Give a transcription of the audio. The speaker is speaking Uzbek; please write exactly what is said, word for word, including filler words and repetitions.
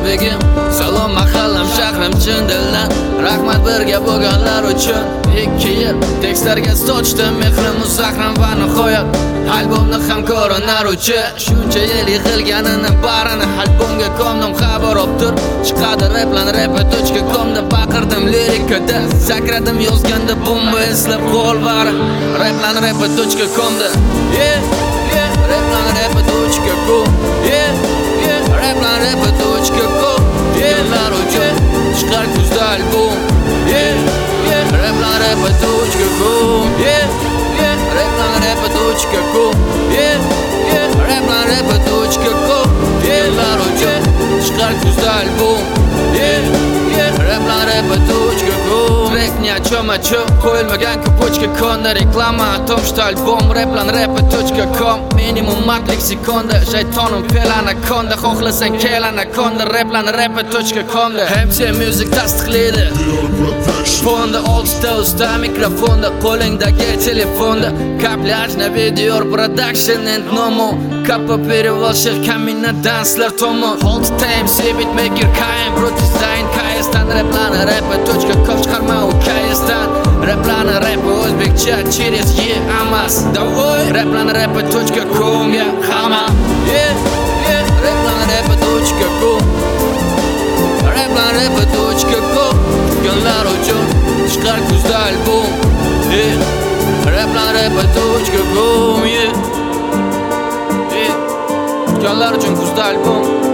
begim. Salom mahallam shahrim chin dildan. Rahmat birga bo'lganlar uchun. ikki yil tekstlarga sochdim mehrim zahrim va nihoyat albomni ham ko'rinaruvchi. Shuncha yil yig'ilganini barini albomga ko'mdim xabar obtur. Chiqadi replan repa точка com da baqirdim lirikada. Sakradim yozganda bomba eslab qo'l bari replan repa точка com da. Yeah, yeah, replan repa точка com. Yeah, yeah, replan repa точка com. Yillar uchun chiqar kuzda albom. Yeah, yeah, replan repa точка com. Yeah, yeah, replan repa точка com. Yeah, yeah, replan repa точка com. Yillar uchun chiqar kuzda albom. Yeah, yeah, replan repa точка com. Трек ни о чем, о чем qo'yilmagan ko'pochka konda reklama о том, что альбом replan repa точка com. Minimum mat leksikonda shaytonim fel anakonda. Xohlasang kel anakonda replan repa точка com da. M C Music tasdiqlaydi. Fonda oltita usta mikrofonda, qo'lingdagi telefonda. Kaplyaj na video production and nomo. Kappa перевод sheikh kamina danslar tomon. oltita M C beatmaker kain protestain kayestan replan repa точка com chiqarma u kayestan. Replan repa o'zbekcha через e amas. Давай replan repa точка com ya hamma. Yeah, yeah, replan repa точка com. Replan repa точка com. Yollar uchun chiqar kuzda albom. Yeah, replan repa точка com. Yeah, yeah, yollar uchun kuzda albom.